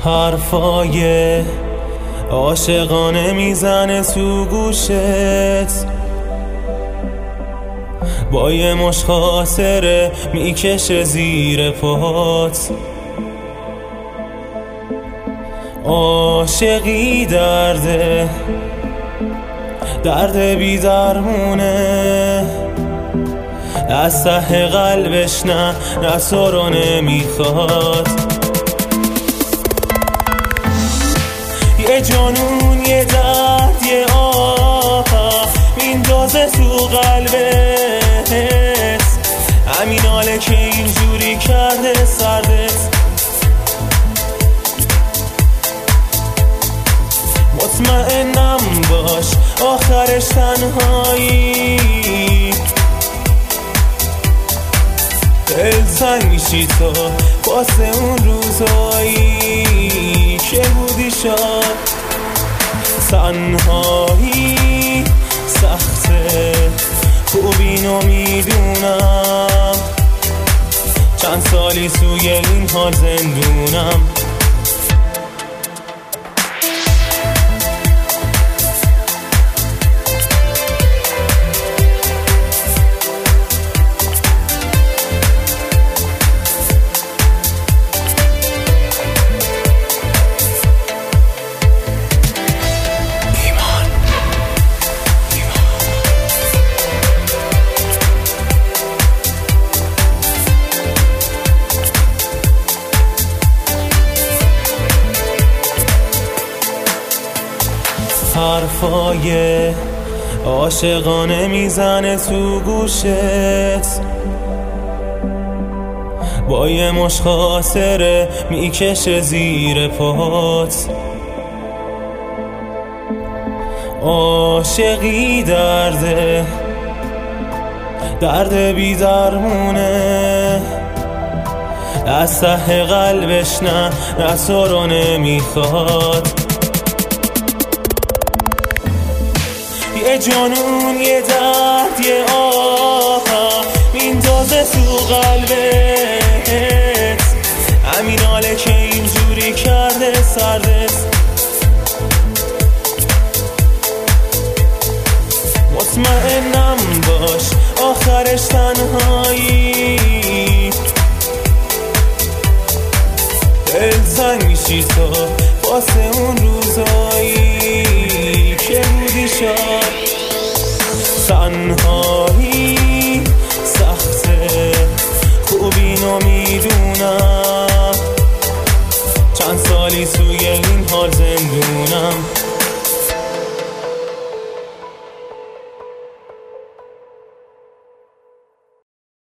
حرفای عاشقانه میزنه تو گوشت، با یه مش خاطره میکشه زیر پات. عاشقی درده، درد بی درمونه، از ته قلبش نه تو رو نمیخواد. یه جنون، یه درد، یه آه میندازه تو قلبت، همین حاله که اینجوری کرده سردت. مطمئنم باش آخرش تنهایی، دلتنگ میشی تو واسه اون روزایی که بودی شاد. تنهایی سخته، خوب اینو میدونم، چند سالی توی این حال زندونم. حرفای عاشقانه میزنه تو گوشت، با یه مش خاطره میکشه زیر پات. عاشقی درده، درد بی درمونه، از ته قلبش نه تو رو نمیخواد. یه جنون، یه درد، یه آه میندازه تو قلبت، همین حاله که اینجوری کرده سردت. مطمئنم باش آخرش تنهایی، دلتنگ میشی تو واسه اون